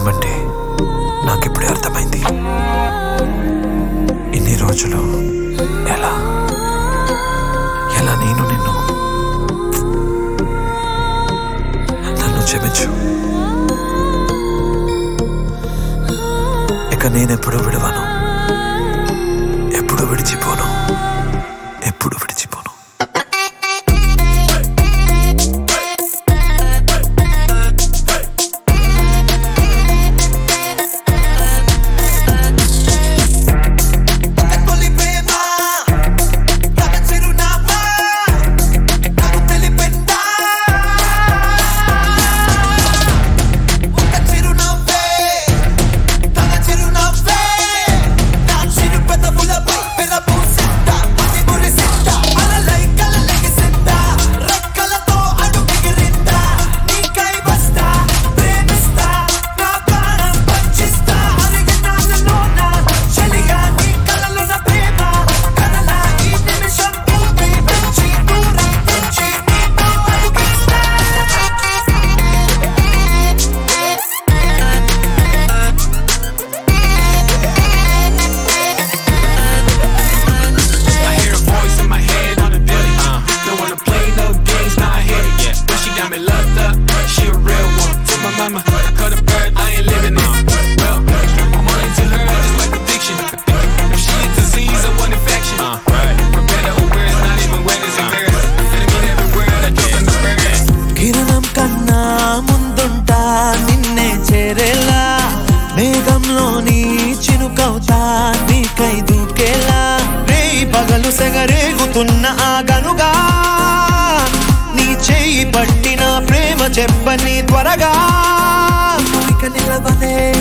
ప్రేమ అంటే నాకిప్పుడే అర్థమైంది. ఇన్ని రోజులు ఎలా నేను నిన్ను నన్ను క్షమించు. ఇక నేనెప్పుడు విడవను, ఎప్పుడు విడిచిపోను, ఎప్పుడు విడిచిపోను. మేఘంలోని చినుకవుతా నీకై దూకేలా రేయి పగలు సెగరేగుతున్న ఆగనుగా నీ చేయి పట్టిన ప్రేమ చెప్పని త్వరగా ఇక నిలవలే